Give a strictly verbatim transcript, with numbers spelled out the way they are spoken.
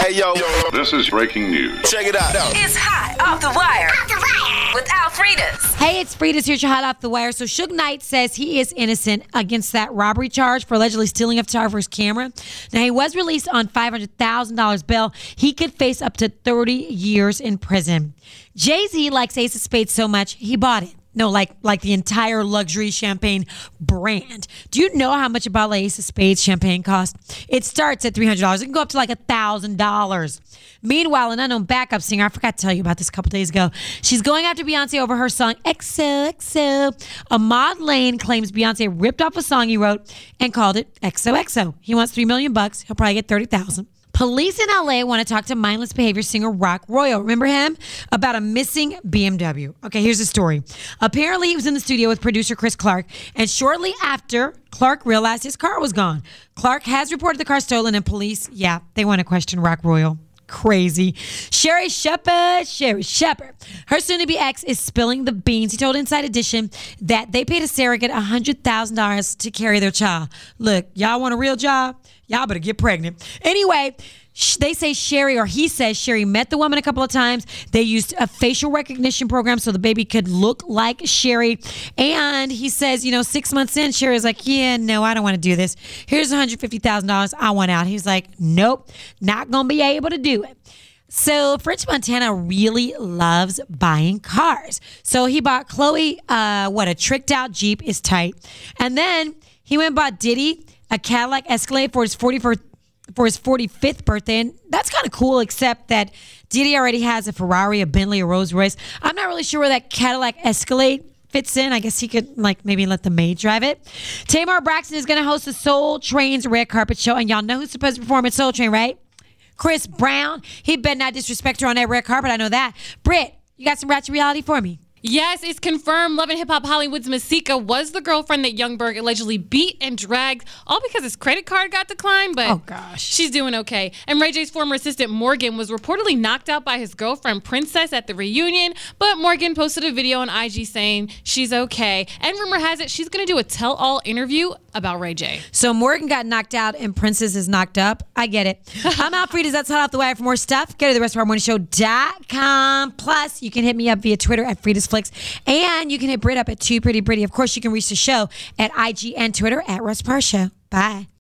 Hey, yo. This is breaking news. Check it out. It's Hot Off the Wire. Off the Wire. With Al Freitas. Hey, it's Freitas here, your Hot Off the Wire. So Suge Knight says he is innocent against that robbery charge for allegedly stealing a photographer's camera. Now, he was released on five hundred thousand dollars bail. He could face up to thirty years in prison. Jay-Z likes Ace of Spades so much, he bought it. No, like like the entire luxury champagne brand. Do you know how much a bottle of Ace of Spades champagne costs? It starts at three hundred dollars. It can go up to like one thousand dollars. Meanwhile, an unknown backup singer, I forgot to tell you about this a couple days ago, she's going after Beyonce over her song X O X O. Ahmad Lane claims Beyonce ripped off a song he wrote and called it X O X O. He wants three million bucks. He'll probably get thirty thousand. Police in L A want to talk to mindless behavior singer Rock Royal. Remember him? About a missing B M W. Okay, here's the story. Apparently, he was in the studio with producer Chris Clark, and shortly after, Clark realized his car was gone. Clark has reported the car stolen, and police, yeah, they want to question Rock Royal. Crazy. Sherry Shepherd, Sherry Shepherd. Her soon-to-be ex is spilling the beans. He told Inside Edition that they paid a surrogate one hundred thousand dollars to carry their child. Look, y'all want a real job? Y'all better get pregnant. Anyway, sh- they say Sherry, or he says Sherry met the woman a couple of times. They used a facial recognition program so the baby could look like Sherry. And he says, you know, six months in, Sherry's like, yeah, no, I don't want to do this. Here's one hundred fifty thousand dollars. I want out. He's like, nope, not going to be able to do it. So French Montana really loves buying cars. So he bought Chloe, uh, what, a tricked out Jeep is tight. And then he went and bought Diddy a Cadillac Escalade for his forty-first for his forty-fifth birthday. And that's kind of cool, except that Diddy already has a Ferrari, a Bentley, a Rolls Royce. I'm not really sure where that Cadillac Escalade fits in. I guess he could like maybe let the maid drive it. Tamar Braxton is going to host the Soul Train's red carpet show. And y'all know who's supposed to perform at Soul Train, right? Chris Brown. He better not disrespect her on that red carpet. I know that. Britt, you got some ratchet reality for me? Yes, it's confirmed Love and Hip Hop Hollywood's Masika was the girlfriend that Youngberg allegedly beat and dragged, all because his credit card got declined, but oh gosh, she's doing okay. And Ray J's former assistant Morgan was reportedly knocked out by his girlfriend Princess at the reunion, but Morgan posted a video on I G saying she's okay. And rumor has it she's going to do a tell-all interview about Ray J. So Morgan got knocked out and Princess is knocked up. I get it. I'm Al Freitas. That's Hot Off the Wire. For more stuff, go to the rest of our morning show dot com. Plus, you can hit me up via Twitter at Freitas Flicks, and you can hit Brit up at Too Pretty Britty. Of course, you can reach the show at I G and Twitter at Russ Parr Show. Bye.